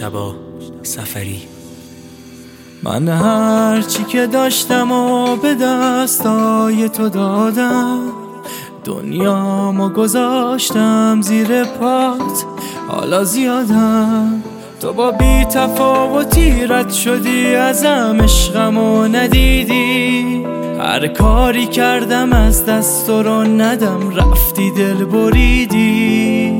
مجتبی سفری. من هرچی که داشتم و به دستای تو دادم، دنیامو گذاشتم زیر پات، حالا زیادم. تو با بی تفاوتی رد شدی ازم، عشقمو ندیدی. هر کاری کردم از دست رو ندم، رفتی دل بریدی.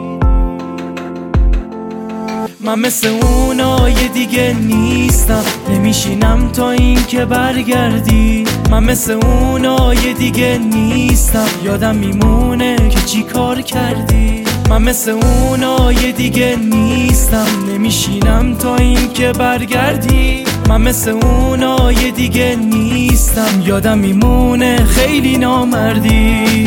من مثل اونای دیگه نیستم، نمیشینم تا این که برگردی. من مثل اونای دیگه نیستم، یادم میمونه که چی کار کردی. من مثل اونای دیگه نیستم، نمیشینم تا این که برگردی. من مثل اونای دیگه نیستم، یادم میمونه خیلی نامردی.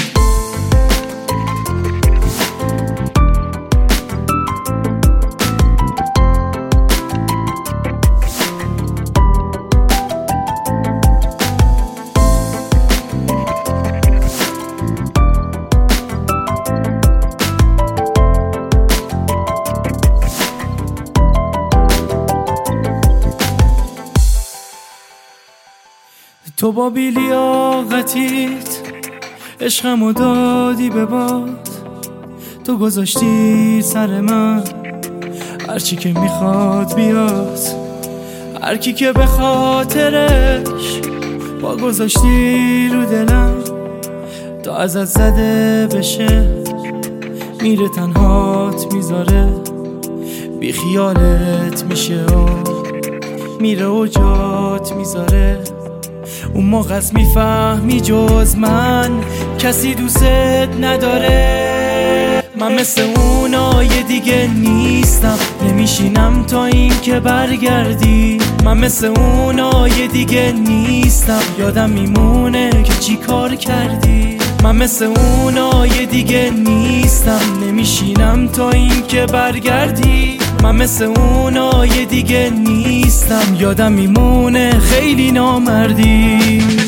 تو با بی‌لیاقتیت عشقمو دادی به باد، تو گذاشتی سر من هرچی که میخواد بیاد. هر کی که به خاطرش با گذاشتی رو دلم، تا ازت زده بشه میره تنهات میذاره. بی خیالت میشه و میره و جات میذاره. اون موقع میفهمی جز من کسی دوست نداره. من مثل اونای دیگه نیستم، نمیشینم تا این که برگردی. من مثل اونای دیگه نیستم، یادم میمونه که چی کار کردی. من مثل اونای دیگه نیستم، نمیشینم تا این که برگردی. من مثل اونای دیگه نیستم، یادم میمونه خیلی نامردی.